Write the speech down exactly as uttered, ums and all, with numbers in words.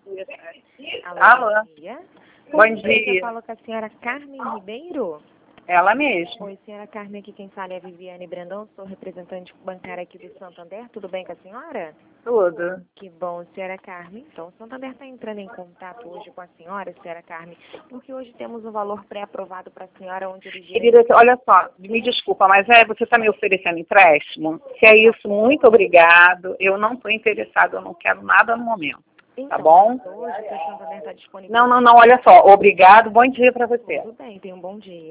Alô, Alô. bom dia. Bom Eu dia. falo com a senhora Carmen Ribeiro. Ela mesma. Oi, senhora Carmen, aqui quem fala é a Viviane Brandão, sou representante bancária aqui do Santander. Tudo bem com a senhora? Tudo. Que bom, senhora Carmen. Então, o Santander está entrando em contato hoje com a senhora, senhora Carmen, porque hoje temos um valor pré-aprovado para a senhora, onde ele gira... Querida, olha só, me desculpa, mas é, você está me oferecendo empréstimo? Se é isso, muito obrigado. Eu não estou interessado, eu não quero nada no momento. Então, Tá bom? hoje que o Santander está disponível... Não, não, não, olha só. Obrigado, bom dia para você. Tudo bem, tenha um bom dia.